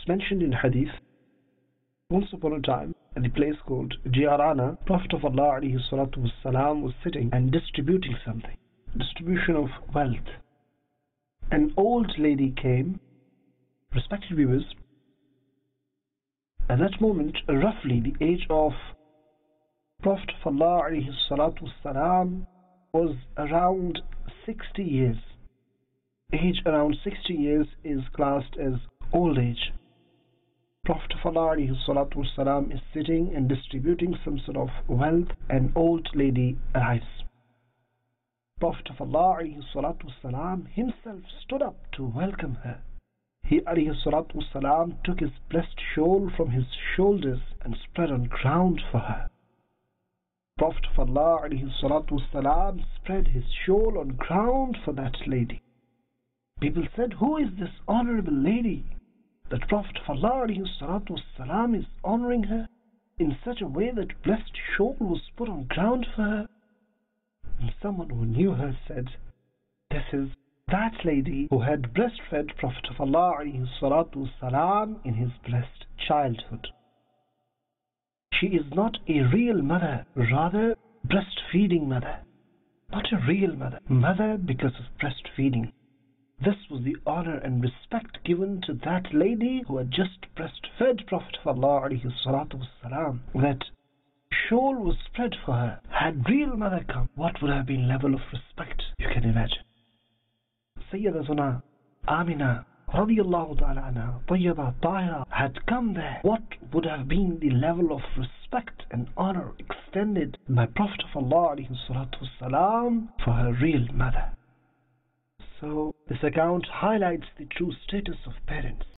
mentioned in hadith, once upon a time, at the place called Ji'rana, Prophet of Allah والسلام, was sitting and distributing something, distribution of wealth. An old lady came, respected viewers, at that moment, roughly the age of Prophet of Allah والسلام, was around 60 years. Age around 60 years is classed as old age. Prophet of Allah والسلام, is sitting and distributing some sort of wealth. An old lady arrives. Prophet of Allah والسلام, himself stood up to welcome her. He والسلام, took his blessed shawl from his shoulders and spread on ground for her. Prophet of Allah والسلام, spread his shawl on ground for that lady. People said, who is this honorable lady that Prophet of Allah والسلام, is honoring her in such a way that blessed shawl was put on ground for her? And someone who knew her said, this is that lady who had breastfed Prophet of Allah والسلام, in his blessed childhood. She is not a real mother, rather breastfeeding mother. Not a real mother. Mother because of breastfeeding. This was the honor and respect given to that lady who had just breastfed Prophet of Allah والسلام. That shawl was spread for her. Had real mother come, what would have been level of respect? You can imagine. Sayyidatuna Amina radiyallahu ta'ala anha, Tayyaba, Tahira, had come there. What would have been the level of respect and honor extended by Prophet of Allah والسلام, for her real mother? So this account highlights the true status of parents.